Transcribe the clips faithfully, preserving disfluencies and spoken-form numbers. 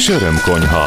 és örömkonyha.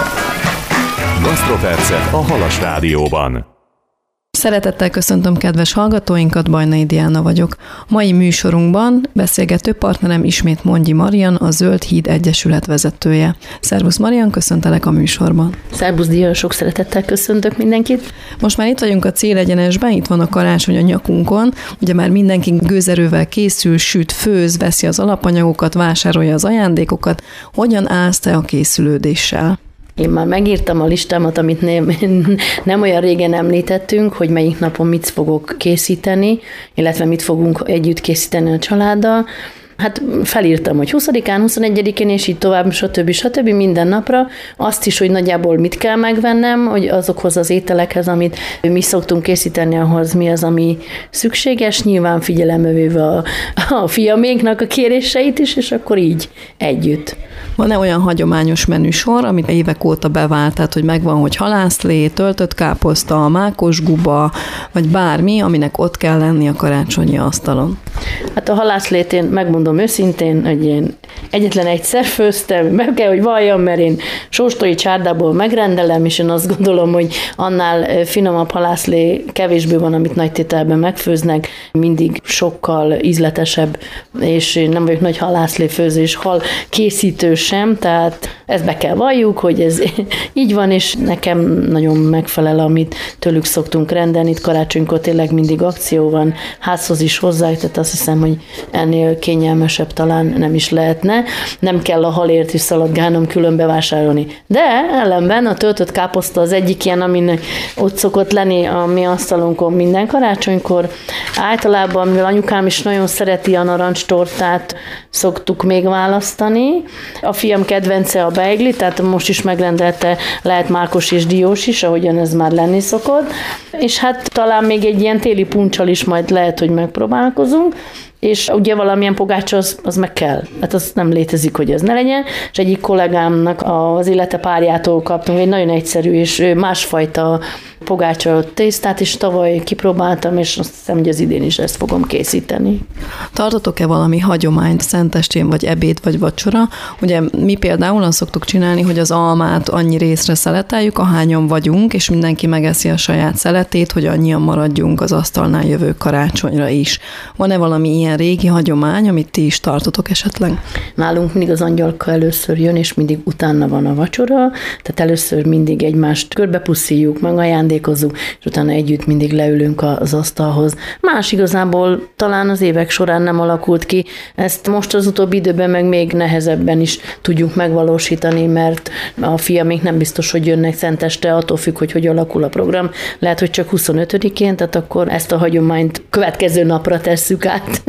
Gasztropercek a Halas Rádióban. Szeretettel köszöntöm kedves hallgatóinkat, Bajnai Diana vagyok. Mai műsorunkban beszélgető partnerem ismét Mondji Marian, a Zöld Híd Egyesület vezetője. Szervusz Marian, köszöntelek a műsorban. Szervusz Dia, sok szeretettel köszöntök mindenkit. Most már itt vagyunk a célegyenesben, itt van a karácsony a nyakunkon. Ugye már mindenki gőzerővel készül, süt, főz, veszi az alapanyagokat, vásárolja az ajándékokat. Hogyan állsz te a készülődéssel? Én már megírtam a listámat, amit nem, nem olyan régen említettünk, hogy melyik napon mit fogok készíteni, illetve mit fogunk együtt készíteni a családdal. Hát felírtam, hogy huszadikán, huszonegyedikén, és így tovább, stb. stb. Minden napra. Azt is, hogy nagyjából mit kell megvennem, hogy azokhoz az ételekhez, amit mi szoktunk készíteni, ahhoz mi az, ami szükséges. Nyilván figyelembe véve a, a fiaméknak a kéréseit is, és akkor így együtt. Van-e olyan hagyományos menüsor, amit évek óta bevált, tehát hogy megvan, hogy halászlé, töltött káposzta, mákos guba, vagy bármi, aminek ott kell lenni a karácsonyi asztalon? Hát a halászlét én megmondom őszintén, hogy én egyetlen egyszer főztem, meg kell, hogy valljam, mert én sóstói csárdából megrendelem, és én azt gondolom, hogy annál finomabb halászlé kevésbé van, amit nagy tételben megfőznek, mindig sokkal ízletesebb, és én nem vagyok nagy halászlé főző és hal készítő sem, tehát ezt be kell valljuk, hogy ez így van, és nekem nagyon megfelel, amit tőlük szoktunk rendelni. Itt karácsonykor tényleg mindig akció van, házhoz is hozzá, tehát azt hiszem, hogy ennél kényelmesebb talán nem is lehetne. Nem kell a halért is szaladgálnom külön bevásárolni. De ellenben a töltött káposzta az egyik ilyen, aminek ott szokott lenni a mi asztalunkon minden karácsonykor. Általában, mivel anyukám is nagyon szereti a narancstortát, szoktuk még választani. A fiam kedvence a beigli, tehát most is megrendelte, lehet mákos és diós is, ahogyan ez már lenni szokott. És hát talán még egy ilyen téli punccsal is majd lehet, hogy megpróbálkozunk. És ugye valamilyen pogácsa az, az meg kell. Hát az nem létezik, hogy ez ne legyen. És egyik kollégámnak az élete párjától kaptunk egy nagyon egyszerű és másfajta pogácsa tésztát, és tavaly kipróbáltam, és azt hiszem, hogy az idén is ezt fogom készíteni. Tartotok-e valami hagyományt szentestén, vagy ebéd, vagy vacsora? Ugye mi például azt szoktuk csinálni, hogy az almát annyi részre szeleteljük, ahányan vagyunk, és mindenki megeszi a saját szeletét, hogy annyian maradjunk az asztalnál jövő karácsonyra is. Van-e valami ilyen régi hagyomány, amit ti is tartotok esetleg? Nálunk mindig az angyalka először jön, és mindig utána van a vacsora, tehát először mindig egymást körbepuszíjuk, meg ajándékozzuk, és utána együtt mindig leülünk az asztalhoz. Más igazából talán az évek során nem alakult ki, ezt most az utóbbi időben meg még nehezebben is tudjuk megvalósítani, mert a fiamék nem biztos, hogy jönnek szenteste, attól függ, hogy hogy alakul a program. Lehet, hogy csak huszonötödikén, tehát akkor ezt a hagyományt következő napra tesszük át.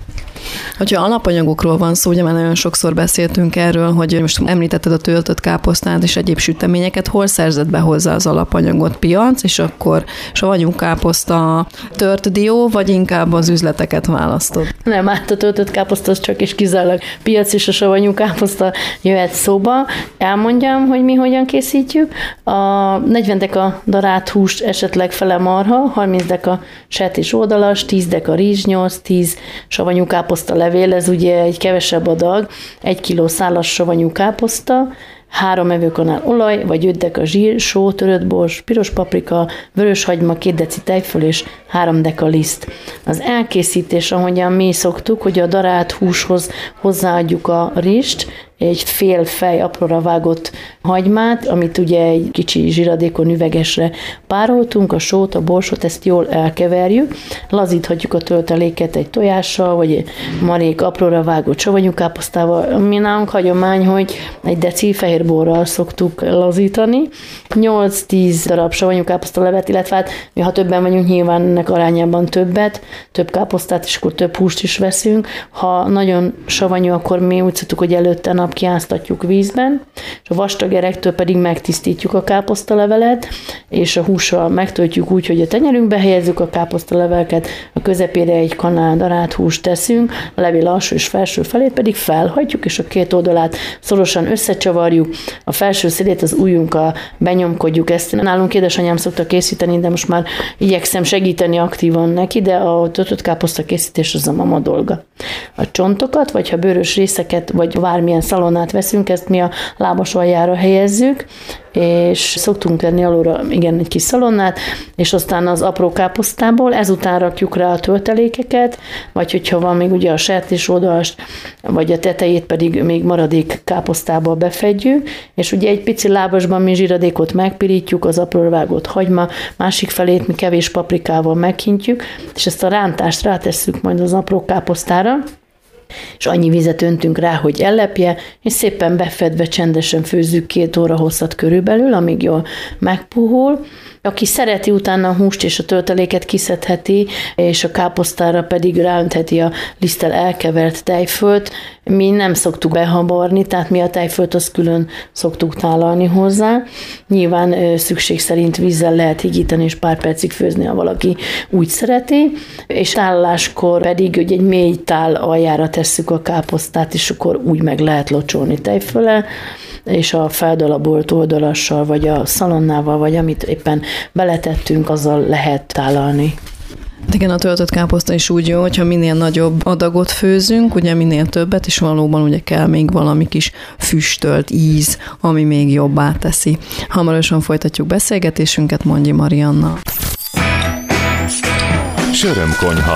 Hogyha alapanyagokról van szó, ugye már nagyon sokszor beszéltünk erről, hogy most említetted a töltött káposztát és egyéb süteményeket, hol szerzed be hozzá az alapanyagot? Piac, és akkor savanyú káposzta, tört dió, vagy inkább az üzleteket választod? Nem, hát a töltött káposzta az csak és kizárólag piac, és a savanyú káposzta jöhet szóba. Elmondjam, hogy mi hogyan készítjük. A negyven deka darált húst, esetleg fele marha, harminc deka sett és oldalas, tíz deka rizs, nyolc tíz savanyú káposzta levél, ez ugye egy kevesebb adag, egy kiló szálas savanyú káposzta, három evőkanál olaj, vagy öt deka zsír, só, törött bors, piros paprika, vörös hagyma, két deci tejföl és három deka liszt. Az elkészítés, ahogyan mi szoktuk, hogy a darált húshoz hozzáadjuk a rizst, egy fél fej apróra vágott hagymát, amit ugye egy kicsi zsíradékon üvegesre pároltunk, a sót, a borsot, ezt jól elkeverjük, lazíthatjuk a tölteléket egy tojással, vagy egy marék apróra vágott savanyú káposztával. Mi nálunk hagyomány, hogy egy deci fehérborral szoktuk lazítani. nyolc-tíz darab savanyú káposzta levet, illetve hát mi ha többen vagyunk, nyilván ennek arányában többet, több káposztát, és akkor több húst is veszünk. Ha nagyon savanyú, akkor mi úgy szoktuk, hogy előtte nap kiáztatjuk vízben, és a vastag erektől pedig megtisztítjuk a káposztalevelet, és a hússal megtöltjük úgy, hogy a tenyerünkbe helyezzük a káposztaleveleket, a közepére egy kanál darált húst teszünk, a levél alsó és felső felét pedig felhagyjuk, és a két oldalát szorosan összecsavarjuk, a felső szélét az ujjunkkal benyomkodjuk. Ezt nálunk édesanyám szokta készíteni, de most már igyekszem segíteni aktívan neki, de a töltött káposzta készítés az a mama dolga. A csontokat, vagy ha bőrös részeket, vagy bármilyen szalad szalonnát veszünk, ezt mi a lábas aljára helyezzük, és szoktunk tenni alulra, igen, egy kis szalonnát, és aztán az apró káposztából ezután rakjuk rá a töltelékeket, vagy hogyha van még ugye a sertésoldalast, vagy a tetejét pedig még maradék káposztába befedjük, és ugye egy pici lábasban mi zsíradékot megpirítjuk, az apróra vágott hagyma, másik felét mi kevés paprikával meghintjük, és ezt a rántást rátesszük majd az apró káposztára, és annyi vizet öntünk rá, hogy ellepje, és szépen befedve csendesen főzzük két óra hosszat körülbelül, amíg jól megpuhul. Aki szereti, utána a húst és a tölteléket kiszedheti, és a káposztára pedig ráöntheti a liszttel elkevert tejfölt. Mi nem szoktuk behabarni, tehát mi a tejfölt azt külön szoktuk tálalni hozzá. Nyilván szükség szerint vízzel lehet higítani, és pár percig főzni, ha valaki úgy szereti. És tálaláskor pedig ugye egy mély tál aljára tesszük a káposztát, és akkor úgy meg lehet locsolni tejfölle, és a feldalabolt oldalassal, vagy a szalonnával, vagy amit éppen beletettünk, azzal lehet tálalni. Igen, a töltött káposzta is úgy jó, hogyha minél nagyobb adagot főzünk, ugye minél többet, és valóban ugye kell még valami kis füstölt íz, ami még jobbá teszi. Hamarosan folytatjuk beszélgetésünket Mondji Mariannal. Sörömkonyha.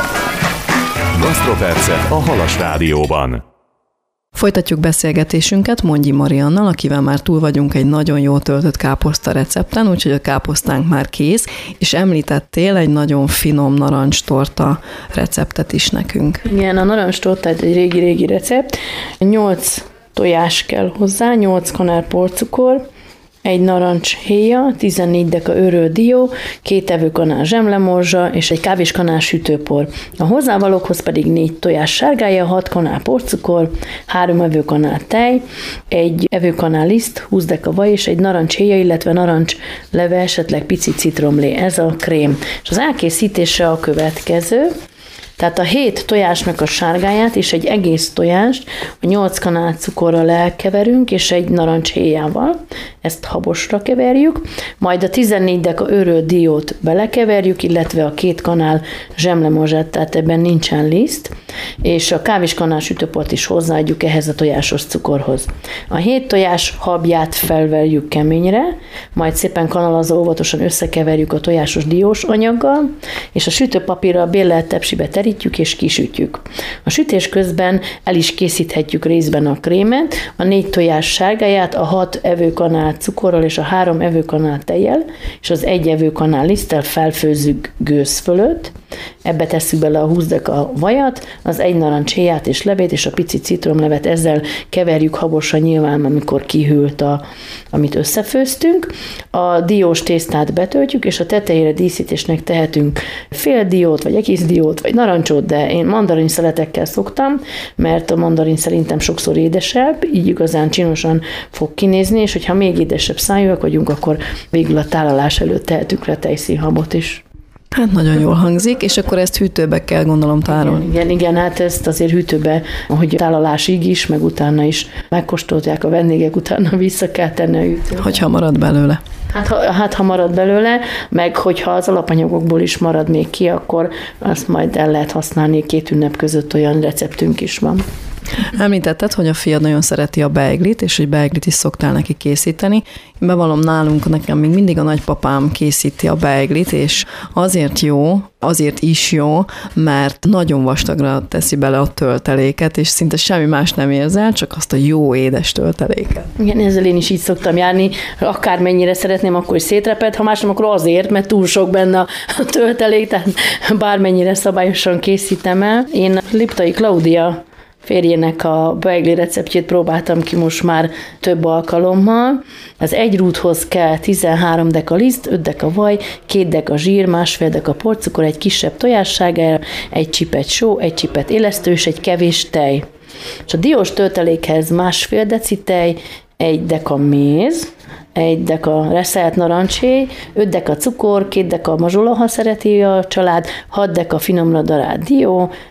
Gasztropercek a Halas Rádióban. Folytatjuk beszélgetésünket Mondji Mariannal, akivel már túl vagyunk egy nagyon jó töltött káposzta recepten, úgyhogy a káposztánk már kész, és említettél egy nagyon finom narancstorta receptet is nekünk. Igen, a narancstorta egy régi-régi recept. nyolc tojás kell hozzá, nyolc kanál porcukor, egy narancs héja, tizennégy deka őrölt dió, két evőkanál zsemlemorzsa és egy kávéskanál sütőpor. A hozzávalókhoz pedig négy tojás sárgája, hat kanál porcukor, három evőkanál tej, egy evőkanál liszt, húsz deka vaj és egy narancs héja, illetve narancs leve, esetleg pici citromlé. Ez a krém. És az elkészítése a következő. Tehát a hét tojásnak a sárgáját és egy egész tojást a nyolc kanál cukorral elkeverünk, és egy narancs héjával. Ezt habosra keverjük, majd a tizennégy deka őrölt diót belekeverjük, illetve a két kanál zsemlemorzsát, tehát ebben nincsen liszt, és a kávéskanál sütőport is hozzáadjuk ehhez a tojásos cukorhoz. A hét tojás habját felverjük keményre, majd szépen kanalazó óvatosan összekeverjük a tojásos diós anyaggal, és a sütőpapírral bélelt tepsibe terítjük és kisütjük. A sütés közben el is készíthetjük részben a krémet, a négy tojás sárgáját, a hat evőkanál cukorral és a három evőkanál tejjel, és az egy evőkanál liszttel felfőzzük gőz fölött. Ebbe tesszük bele a húsz deka vajat, az egy narancs héját és levét, és a pici citromlevet, ezzel keverjük habosan nyilván, amikor kihűlt, a, amit összefőztünk. A diós tésztát betöltjük, és a tetejére díszítésnek tehetünk fél diót, vagy egész diót, vagy narancsot, de én mandarin szeletekkel szoktam, mert a mandarin szerintem sokszor édesebb, így igazán csinosan fog kinézni, és hogyha még édesebb szájúak vagyunk, akkor végül a tálalás előtt tehetünk rá tejszínhabot is. Hát nagyon jól hangzik, és akkor ezt hűtőbe kell gondolom tárolni. Igen, igen, igen, hát ezt azért hűtőbe, hogy tálalásig is, meg utána is megkóstolják a vendégek, utána vissza kell tenni a hűtőbe. Hogyha marad belőle. Hát ha, hát ha marad belőle, meg hogyha az alapanyagokból is marad még ki, akkor azt majd el lehet használni, két ünnep között olyan receptünk is van. Említetted, hogy a fiad nagyon szereti a beiglit, és hogy beiglit is szoktál neki készíteni. Én bevallom, nálunk nekem még mindig a nagypapám készíti a beiglit, és azért jó, azért is jó, mert nagyon vastagra teszi bele a tölteléket, és szinte semmi más nem érzel, csak azt a jó édes tölteléket. Igen, ezzel én is így szoktam járni, akármennyire szeretném, akkor is szétreped, ha más nem, akkor azért, mert túl sok benne a töltelék, tehát bármennyire szabályosan készítem el. Én Liptai Klaudia férjének a beigli receptjét próbáltam ki most már több alkalommal. Az egy rúdhoz kell tizenhárom deka liszt, öt deka vaj, két deka zsír, másfél deka porcukor, egy kisebb tojássárgája, egy csipet só, egy csipet élesztő és egy kevés tej. És a diós töltelékhez másfél deci tej, egy deka méz, egy deka reszelt narancshéj, öt deka cukor, két deka mazsola, ha szereti a család, hat deka finomra darált dió,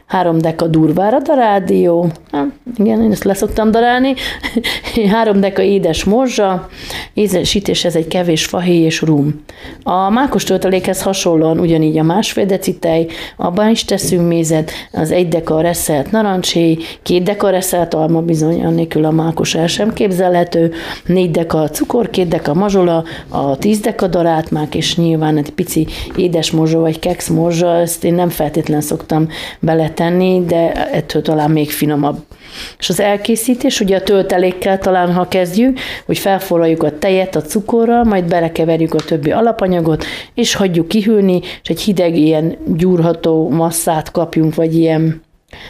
három deka durvára darádió, hát, igen, én ezt leszoktam darálni, három deka édes morzsa, édesítés, ez egy kevés fahéj és rum. A mákos töltelékhez hasonlóan ugyanígy a másfél deci tej, abban is teszünk mézet, az egy deka reszelt narancshéj, két deka reszelt alma, bizony, annélkül a mákos el sem képzelhető, négy deka cukor, két deka mazsola, a tíz deka daráltmák, és nyilván egy pici édes morzsa vagy keksz morzsa, ezt én nem feltétlenül szoktam beletenni, de ettől talán még finomabb. És az elkészítés, ugye a töltelékkel talán, ha kezdjük, hogy felforraljuk a tejet a cukorral, majd belekeverjük a többi alapanyagot, és hagyjuk kihűlni, és egy hideg ilyen gyúrható masszát kapjunk, vagy ilyen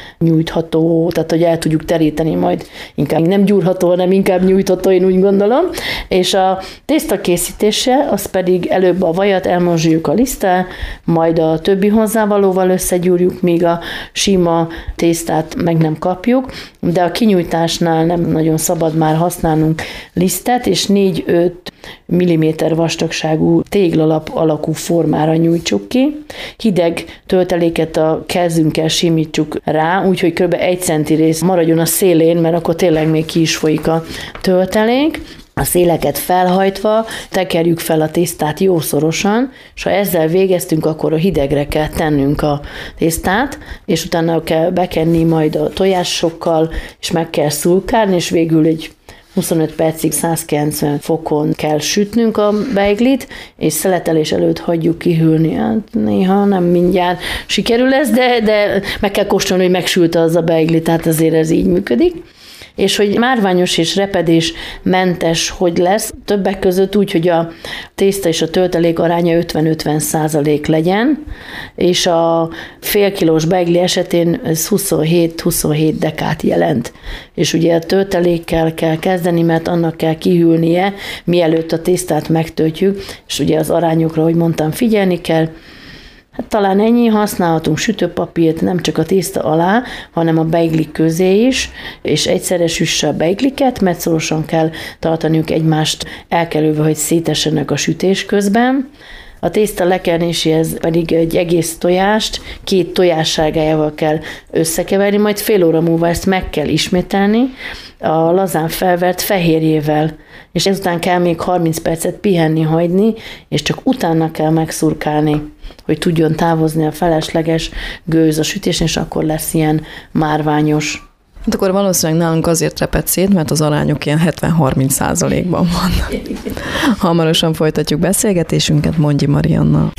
nyújtható, tehát hogy el tudjuk teríteni majd, inkább nem gyúrható, hanem inkább nyújtható, én úgy gondolom. És a tészta készítése, az pedig előbb a vajat elmorzsoljuk a liszttel, majd a többi hozzávalóval összegyúrjuk, míg a sima tésztát meg nem kapjuk, de a kinyújtásnál nem nagyon szabad már használnunk lisztet, és négy-öt milliméter vastagságú téglalap alakú formára nyújtsuk ki. Hideg tölteléket a kezünkkel simítsuk rá, úgyhogy kb. egy centi rész maradjon a szélén, mert akkor tényleg még ki is folyik a töltelék. A széleket felhajtva tekerjük fel a tésztát jószorosan, és ha ezzel végeztünk, akkor a hidegre kell tennünk a tésztát, és utána kell bekenni majd a tojásokkal, és meg kell szurkálni, és végül egy huszonöt percig százkilencven fokon kell sütnünk a beiglit, és szeletelés előtt hagyjuk kihűlni. Hát néha nem mindjárt sikerül ez, de, de meg kell kóstolni, hogy megsült az a beigli, tehát azért ez így működik. És hogy márványos és repedés mentes hogy lesz, többek között úgy, hogy a tészta és a töltelék aránya ötven-ötven százalék legyen, és a félkilós beigli esetén ez huszonhét-huszonhét dekát jelent. És ugye a töltelékkel kell kezdeni, mert annak kell kihűlnie, mielőtt a tésztát megtöltjük, és ugye az arányokra, hogy mondtam, figyelni kell. Hát talán ennyi, használhatunk sütőpapírt nem csak a tészta alá, hanem a beiglik közé is, és egyszerre süsse a beigliket, mert szorosan kell tartaniuk egymást elkerülve, hogy szétessenek a sütés közben. A tészta lekernéséhez pedig egy egész tojást két tojássárgájával kell összekeverni, majd fél óra múlva ezt meg kell ismételni a lazán felvert fehérjével, és ezután kell még harminc percet pihenni hagyni, és csak utána kell megszurkálni, hogy tudjon távozni a felesleges gőz a sütésen, és akkor lesz ilyen márványos. Hát akkor valószínűleg nálunk azért reped szét, mert az arányok ilyen hetven-harminc százalékban van. Hamarosan folytatjuk beszélgetésünket Mondji Mariannal.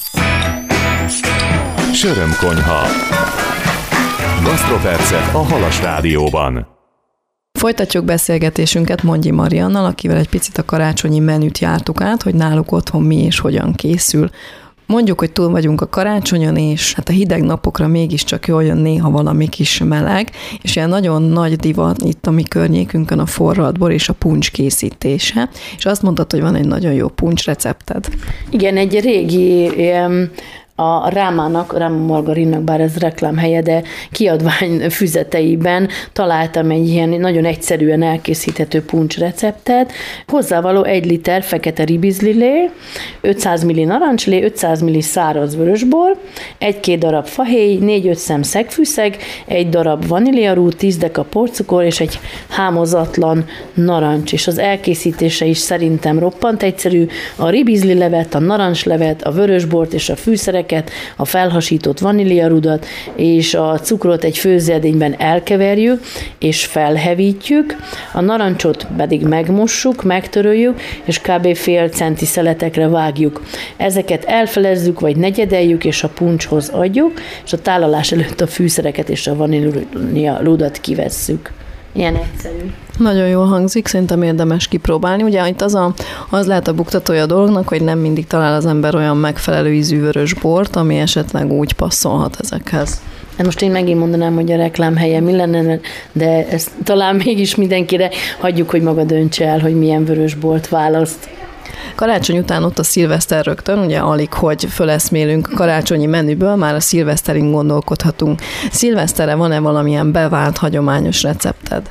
Sörömkonyha. Gasztropercek a Halas Rádióban. Folytatjuk beszélgetésünket Mondji Mariannal, akivel egy picit a karácsonyi menüt jártuk át, hogy náluk otthon mi és hogyan készül. Mondjuk, hogy túl vagyunk a karácsonyon, és hát a hideg napokra mégiscsak jól jön néha valami kis meleg, és ilyen nagyon nagy divat itt a mi környékünkön a forralt bor és a puncs készítése, és azt mondtad, hogy van egy nagyon jó puncs recepted. Igen, egy régi ilyen a Rámának, Ráma Margarinnak, bár ez reklámhelye, de kiadvány füzeteiben találtam egy ilyen nagyon egyszerűen elkészíthető puncs receptet. Hozzávaló egy liter fekete ribizlilé, ötszáz milliliter narancslé, ötszáz milliliter száraz vörösbor, egy-két darab fahéj, négy-öt szem szegfűszeg, egy darab vaníliarú, tíz deka porcukor és egy hámozatlan narancs. És az elkészítése is szerintem roppant egyszerű. A ribizlilevet, a narancslevet, a vörösbort és a fűszerek, a felhasított vaníliarudat és a cukrot egy főzőedényben elkeverjük és felhevítjük, a narancsot pedig megmossuk, megtöröljük, és kb. Fél centi szeletekre vágjuk. Ezeket elfelezzük, vagy negyedeljük, és a puncshoz adjuk, és a tálalás előtt a fűszereket és a vaníliarudat kivesszük. Ilyen egyszerű. Nagyon jól hangzik, szerintem érdemes kipróbálni. Ugye itt az, a, az lehet a buktatója a dolognak, hogy nem mindig talál az ember olyan megfelelő ízű vörös bort, ami esetleg úgy passzolhat ezekhez. Hát most én megint mondanám, hogy a reklámhelye mi lenne, de ezt talán mégis mindenkire hagyjuk, hogy maga döntse el, hogy milyen vörös bort választ. Karácsony után ott a szilveszter rögtön, ugye alig, hogy föleszmélünk a karácsonyi menüből, már a szilveszterin gondolkodhatunk. Szilveszterre van-e valamilyen bevált, hagyományos recepted?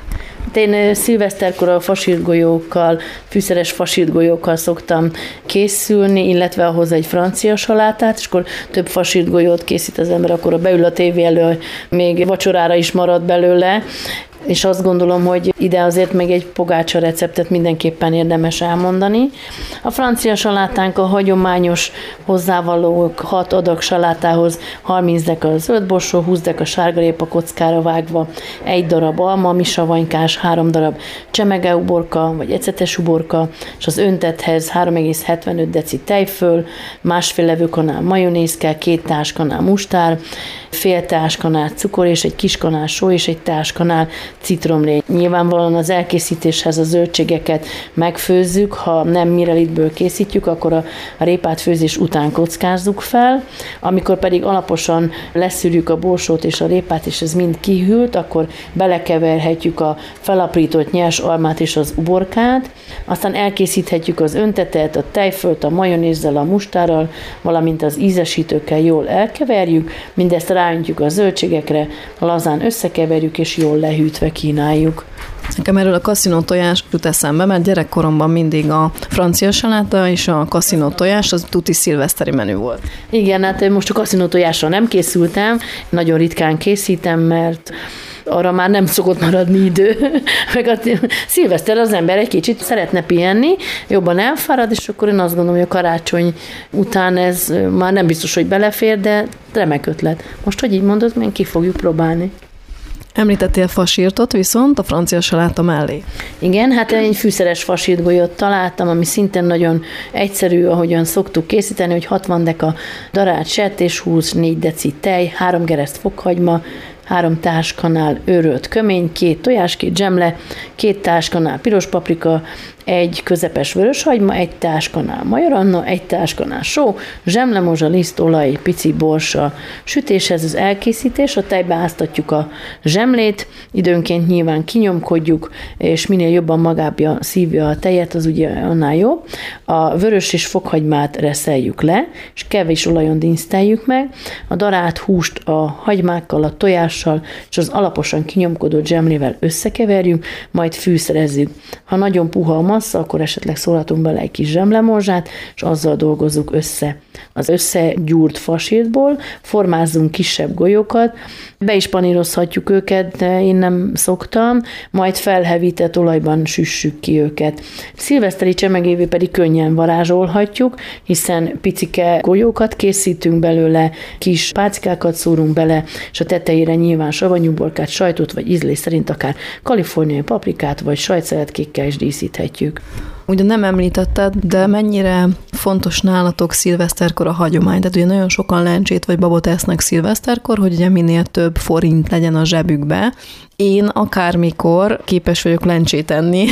Én szilveszterkor a fasírtgolyókkal, fűszeres fasírtgolyókkal szoktam készülni, illetve ahhoz egy francia salátát, és akkor több fasírtgolyót készít az ember, akkor beül a tévé elő, még vacsorára is marad belőle, és azt gondolom, hogy ide azért még egy pogácsa receptet mindenképpen érdemes elmondani. A francia salátánk a hagyományos hozzávalók hat adag salátához harminc deka zöldborsó, húsz deka sárgarépa kockára vágva, egy darab alma, misavanykás, három darab csemegeuborka vagy ecetes uborka, és az öntethez három egész hetvenöt deci tejföl, másfél levőkanál majonéz kell, két teáskanál mustár, fél teáskanál cukor és egy kis kanál só és egy teáskanál citromlé. Nyilvánvalóan az elkészítéshez a zöldségeket megfőzzük, ha nem mirelitből készítjük, akkor a répát főzés után kockázzuk fel, amikor pedig alaposan leszűrjük a borsót és a répát, és ez mind kihűlt, akkor belekeverhetjük a felaprított nyers almát és az uborkát, aztán elkészíthetjük az öntetet, a tejfölt, a majonézzel, a mustárral, valamint az ízesítőkkel jól elkeverjük, mindezt ráöntjük a zöldségekre, lazán összekeverjük és jól lehűtve kínáljuk. Nekem erről a kaszinó tojás jut eszembe, mert gyerekkoromban mindig a francia saláta és a kaszinó tojás az tuti szilveszteri menü volt. Igen, hát most a kaszinó tojásra nem készültem, nagyon ritkán készítem, mert arra már nem szokott maradni idő. Meg a szilveszter az ember egy kicsit szeretne pihenni, jobban elfárad, és akkor én azt gondolom, hogy a karácsony után ez már nem biztos, hogy belefér, de remek ötlet. Most, hogy így mondod, még ki fogjuk próbálni. Említettél fasírtot viszont a francia saláta mellé. Igen, hát egy fűszeres fasírtgolyót találtam, ami szintén nagyon egyszerű, ahogyan szoktuk készíteni, hogy hatvan deka darált sertéshús, négy deci tej, három gereszt fokhagyma, három társkanál őrölt kömény, két tojás, két zsemle, két társkanál piros paprika, egy közepes vöröshagyma, egy társkanál majoranna, egy társkanál só, zsemlemozsa, liszt, olaj, pici borsa. Sütéshez az elkészítés, a tejbe áztatjuk a zsemlét, időnként nyilván kinyomkodjuk, és minél jobban magába szívja a tejet, az ugye annál jobb. A vörös és fokhagymát reszeljük le, és kevés olajon dinszteljük meg, a darált húst a hagymákkal, a tojással és az alaposan kinyomkodott zsemlével összekeverjük, majd fűszerezzük. Ha nagyon puha a massza, akkor esetleg szólhatunk bele egy kis zsemlemorzsát, és azzal dolgozzuk össze. Az összegyúrt fasírtból formázzunk kisebb golyókat, be is panírozhatjuk őket, de én nem szoktam, majd felhevített olajban süssük ki őket. Szilveszteri csemegévé pedig könnyen varázsolhatjuk, hiszen picike golyókat készítünk belőle, kis pácikákat szórunk bele, és a tetejére nyilván savanyúborkát, sajtot, vagy ízlés szerint akár kaliforniai paprikát, vagy sajtszeretkékkel is díszíthetjük. Ugye nem említetted, de mennyire fontos nálatok szilveszterkor a hagyomány? Tehát ugye nagyon sokan lencsét vagy babot esznek szilveszterkor, hogy ugye minél több forint legyen a zsebükbe. Én akármikor képes vagyok lencsét enni.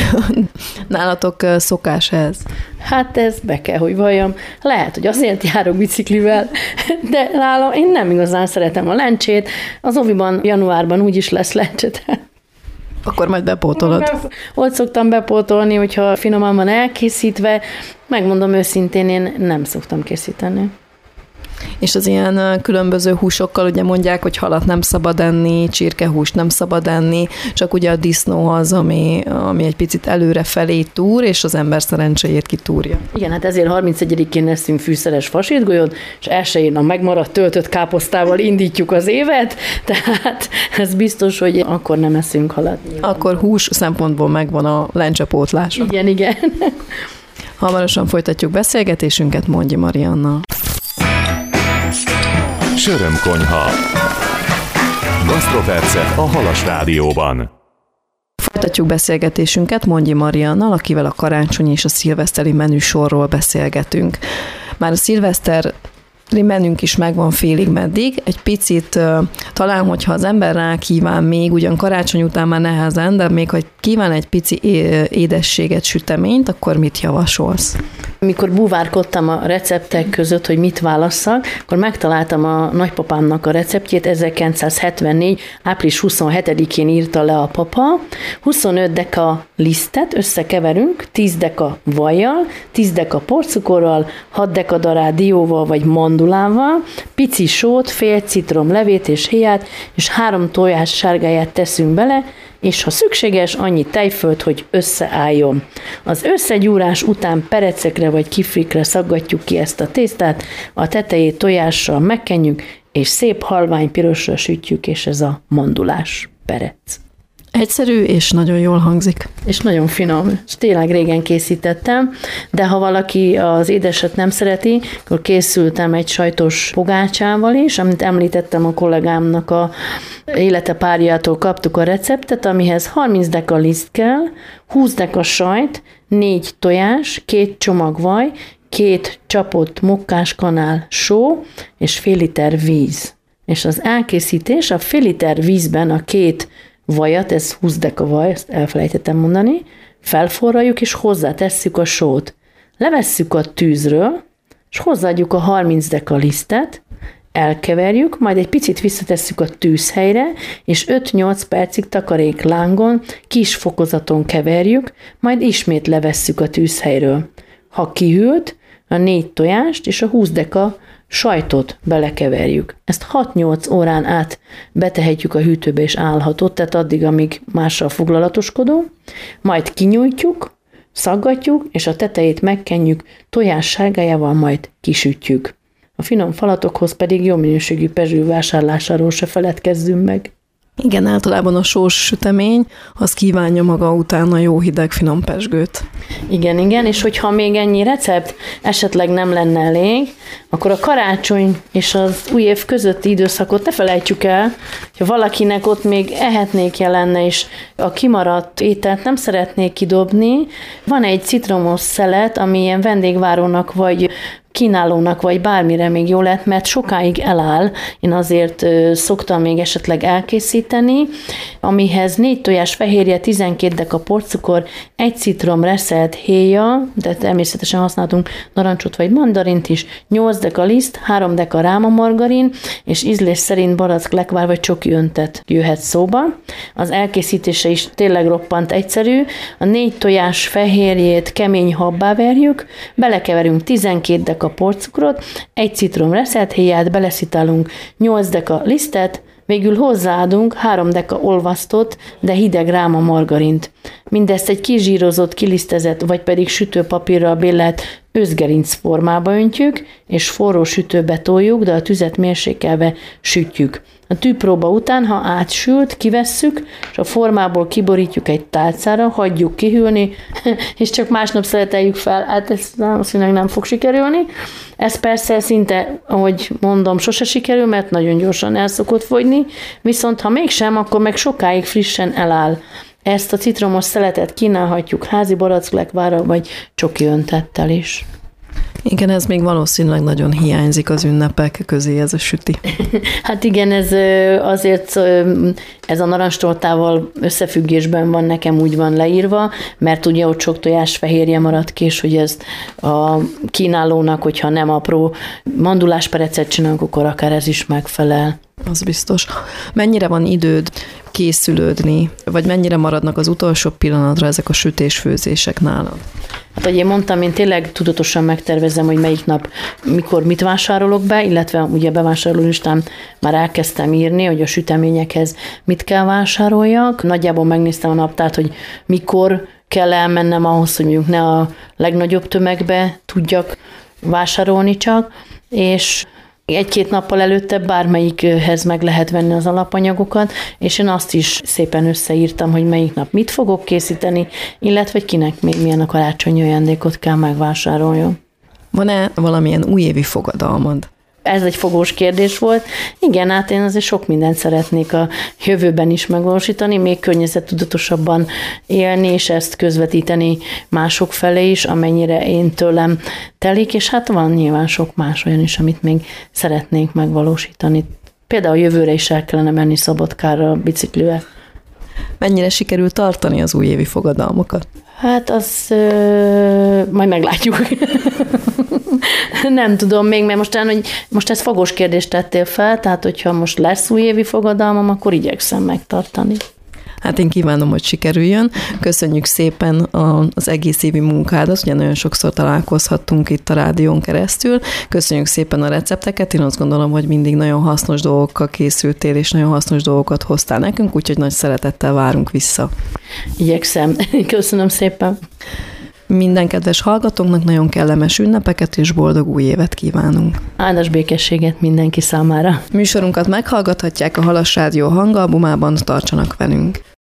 Nálatok szokás ez? Hát ez be kell, hogy valljam. Lehet, hogy azért járok biciklivel, de nálam én nem igazán szeretem a lencsét. Az oviban januárban úgyis lesz lencsét. Akkor majd bepótolod. Ott szoktam bepótolni, hogyha finoman van elkészítve. Megmondom őszintén, én nem szoktam készíteni. És az ilyen különböző húsokkal ugye mondják, hogy halat nem szabad enni, csirkehúst nem szabad enni, csak ugye a disznó az, ami, ami egy picit előre felé túr, és az ember szerencséjét kitúrja. Igen, hát ezért harmincegyedikén eszünk fűszeres fasírtgolyót, és elsőjén a megmaradt töltött káposztával indítjuk az évet, tehát ez biztos, hogy akkor nem eszünk halat. Akkor hús szempontból megvan a lencsepótlás. Igen, igen. Hamarosan folytatjuk beszélgetésünket Mondji Mariannal. Sörömkonyha. Gasztropercek a Halas Rádióban. Folytatjuk beszélgetésünket Mondji Mariannal, akivel a karácsony és a szilveszteri menüsorról beszélgetünk. Már a szilveszter menünk is megvan félig meddig, egy picit talán, hogyha az ember rá kíván még, ugyan karácsony után már nehezen, de még hogy kíván egy pici édességet, süteményt, akkor mit javasolsz? Amikor búvárkodtam a receptek között, hogy mit válasszak, akkor megtaláltam a nagypapámnak a receptjét, ezerkilencszázhetvennégy. április huszonhetedikén írta le a papa. huszonöt deka lisztet összekeverünk, tíz deka vajjal, tíz deka porcukorral, hat deka darált dióval vagy mandulával, pici sót, fél citrom levét és héját, és három tojás sárgáját teszünk bele, és ha szükséges, annyi tejfölt, hogy összeálljon. Az összegyúrás után perecekre vagy kiflikre szaggatjuk ki ezt a tésztát, a tetejét tojással megkenjük, és szép halvány pirosra sütjük, és ez a mandulás perec. Egyszerű és nagyon jól hangzik. És nagyon finom. És tényleg régen készítettem, de ha valaki az édeset nem szereti, akkor készültem egy sajtos pogácsával is, amit említettem a kollégámnak a élete párjától kaptuk a receptet, amihez harminc deka liszt kell, húsz deka sajt, négy tojás, két csomag vaj, két csapott mokkáskanál só és fél liter víz. És az elkészítés a fél liter vízben a két vajat, ez húsz deka vaj, ezt elfelejtettem mondani, felforraljuk, és hozzátesszük a sót. Levesszük a tűzről, és hozzáadjuk a harminc deka lisztet, elkeverjük, majd egy picit visszatesszük a tűzhelyre, és öt-nyolc percig takarék lángon, kis fokozaton keverjük, majd ismét levesszük a tűzhelyről. Ha kihűlt, a négy tojást és a húsz deka sajtot belekeverjük. Ezt hat-nyolc órán át betehetjük a hűtőbe, és állható, tehát addig, amíg mással foglalatoskodó, majd kinyújtjuk, szaggatjuk, és a tetejét megkenjük, tojás sárgájával majd kisütjük. A finom falatokhoz pedig jó minőségű pezső vásárlásáról se feledkezzünk meg. Igen, általában a sós sütemény, az kívánja maga után a jó hideg finom pezsgőt. Igen, igen, és hogyha még ennyi recept esetleg nem lenne elég, akkor a karácsony és az új év közötti időszakot ne felejtsük el, ha valakinek ott még ehetnékje lenne, és a kimaradt ételt nem szeretnék kidobni, van egy citromos szelet, ami ilyen vendégvárónak vagy kínálónak, vagy bármire még jó lehet, mert sokáig eláll. Én azért szoktam még esetleg elkészíteni, amihez négy tojás fehérje, tizenkét deka porcukor, egy citrom reszelt héja, de természetesen használtunk narancsot vagy mandarint is, nyolc deka liszt, három deka rámamargarin, és ízlés szerint barack, lekvár vagy csoki öntet jöhet szóba. Az elkészítése is tényleg roppant egyszerű. A négy tojás fehérjét kemény habbá verjük, belekeverünk tizenkét deka a porcukrot, egy citrom reszelt héját, beleszitálunk nyolc deka lisztet, végül hozzáadunk három deka olvasztott, de hideg ráma margarint. Mindezt egy kizsírozott, kilisztezett, vagy pedig sütőpapírral bélelt őszgerinc formába öntjük, és forró sütőbe toljuk, de a tüzet mérsékelve sütjük. A tűpróba után, ha átsült, kivesszük, és a formából kiborítjuk egy tálcára, hagyjuk kihűlni, és csak másnap szeleteljük fel. Hát ez valószínűleg nem fog sikerülni. Ez persze szinte, ahogy mondom, sose sikerül, mert nagyon gyorsan el szokott fogyni, viszont ha mégsem, akkor meg sokáig frissen eláll. Ezt a citromos szeletet kínálhatjuk házi baracklekvárral, vagy csoki öntettel is. Igen, ez még valószínűleg nagyon hiányzik az ünnepek közé, ez a süti. Hát igen, ez azért ez a narancstortával összefüggésben van, nekem úgy van leírva, mert ugye ott sok tojás fehérje maradt ki, és hogy ezt a kínálónak, hogyha nem apró mandulásperecet csinálunk, akkor akár ez is megfelel. Az biztos. Mennyire van időd készülődni, vagy mennyire maradnak az utolsó pillanatra ezek a sütés-főzések nálad? Hát, ahogy én mondtam, én tényleg tudatosan megtervezem, hogy melyik nap, mikor mit vásárolok be, illetve ugye bevásárlólistán már elkezdtem írni, hogy a süteményekhez mit kell vásároljak. Nagyjából megnéztem a naptárt, hogy mikor kell elmennem ahhoz, hogy mondjuk ne a legnagyobb tömegbe tudjak vásárolni csak, és egy-két nappal előtte bármelyikhez meg lehet venni az alapanyagokat, és én azt is szépen összeírtam, hogy melyik nap mit fogok készíteni, illetve kinek még milyen a karácsonyi ajándékot kell megvásároljon. Van-e valamilyen újévi fogadalmad? Ez egy fogós kérdés volt. Igen, hát én azért sok mindent szeretnék a jövőben is megvalósítani, még környezettudatosabban élni, és ezt közvetíteni mások felé is, amennyire én tőlem telik, és hát van nyilván sok más olyan is, amit még szeretnék megvalósítani. Például jövőre is el kellene menni Szabadkára biciklivel. Mennyire sikerül tartani az újévi fogadalmakat? Hát az ö, majd meglátjuk. Nem tudom még, mert most, hogy most ez fogós kérdést tettél fel, tehát hogyha most lesz újévi fogadalmam, akkor igyekszem megtartani. Hát én kívánom, hogy sikerüljön. Köszönjük szépen az egész évi munkádat, ugye nagyon sokszor találkozhattunk itt a rádión keresztül. Köszönjük szépen a recepteket, én azt gondolom, hogy mindig nagyon hasznos dolgokkal készültél, és nagyon hasznos dolgokat hoztál nekünk, úgyhogy nagy szeretettel várunk vissza. Igyekszem. Köszönöm szépen. Minden kedves hallgatónknak nagyon kellemes ünnepeket és boldog új évet kívánunk. Áldás békességet mindenki számára. Műsorunkat meghallgathatják a Halas Rádió hangalbumában, tartsanak velünk.